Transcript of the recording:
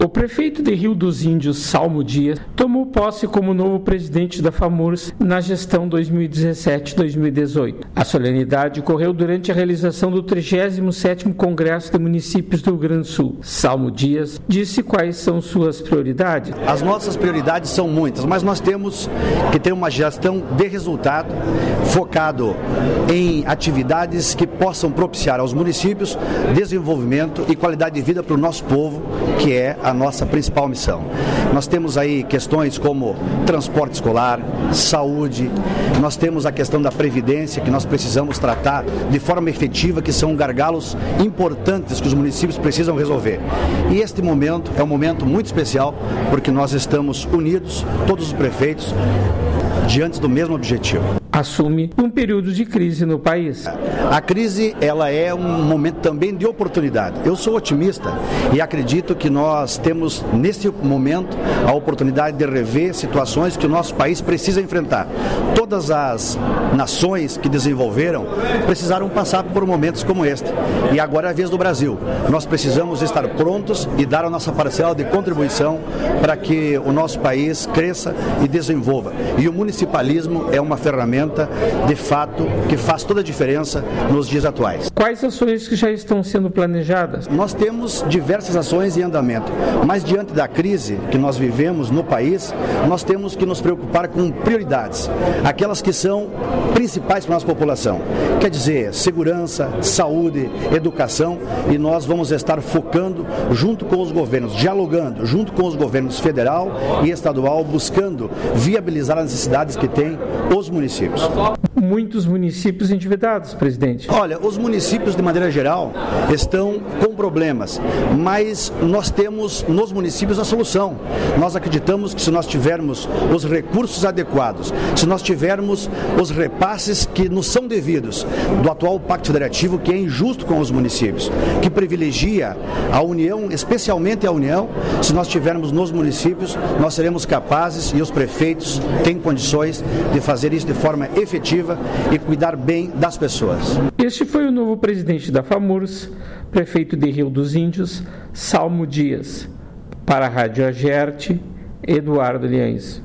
O prefeito de Rio dos Índios, Salmo Dias, tomou posse como novo presidente da FAMURS na gestão 2017-2018. A solenidade ocorreu durante a realização do 37º Congresso de Municípios do Rio Grande do Sul. Salmo Dias disse quais são suas prioridades. As nossas prioridades são muitas, mas nós temos que ter uma gestão de resultado, focado em atividades que possam propiciar aos municípios desenvolvimento e qualidade de vida para o nosso povo, que é a nossa principal missão. Nós temos aí questões como transporte escolar, saúde, nós temos a questão da previdência que nós precisamos tratar de forma efetiva, que são gargalos importantes que os municípios precisam resolver. E este momento é um momento muito especial porque nós estamos unidos, todos os prefeitos, diante do mesmo objetivo. Assume um período de crise no país. A crise, ela é um momento também de oportunidade. Eu sou otimista e acredito que nós temos, nesse momento, a oportunidade de rever situações que o nosso país precisa enfrentar. Todas as nações que desenvolveram precisaram passar por momentos como este. E agora é a vez do Brasil. Nós precisamos estar prontos e dar a nossa parcela de contribuição para que o nosso país cresça e desenvolva. E o municipalismo é uma ferramenta de fato, que faz toda a diferença nos dias atuais. Quais ações que já estão sendo planejadas? Nós temos diversas ações em andamento, mas diante da crise que nós vivemos no país, nós temos que nos preocupar com prioridades, aquelas que são principais para a nossa população. Quer dizer, segurança, saúde, educação, e nós vamos estar focando junto com os governos, dialogando junto com os governos federal e estadual, buscando viabilizar as necessidades que têm os municípios. Muitos municípios endividados, presidente. Olha, os municípios, de maneira geral, estão com problemas, mas nós temos nos municípios a solução. Nós acreditamos que se nós tivermos os recursos adequados, se nós tivermos os repasses que nos são devidos do atual Pacto Federativo, que é injusto com os municípios, que privilegia a União, especialmente a União, se nós tivermos nos municípios, nós seremos capazes, e os prefeitos têm condições de fazer isso de forma efetiva e cuidar bem das pessoas. Este foi o novo presidente da FAMURS, prefeito de Rio dos Índios, Salmo Dias. Para a Rádio Agerte, Eduardo Liães.